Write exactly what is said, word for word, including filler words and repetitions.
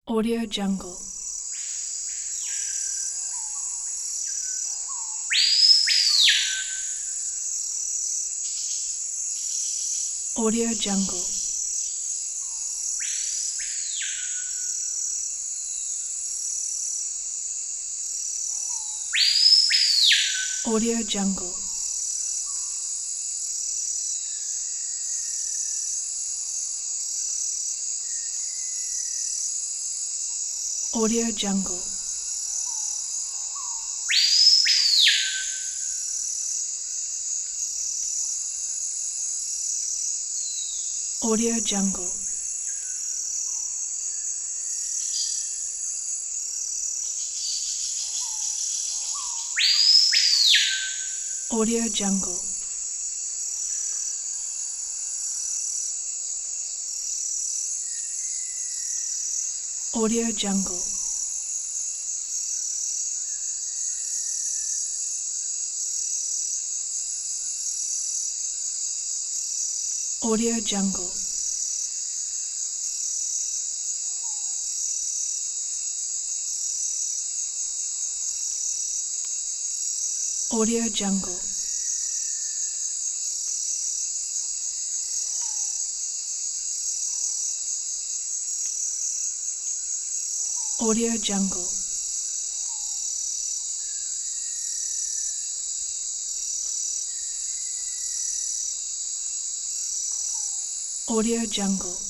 Audio Jungle. Audio Jungle. Audio Jungle. Audio Jungle. Audio Jungle. Audio Jungle. Audio Jungle. Audio Jungle. Audio Jungle. Audio Jungle. Audio Jungle.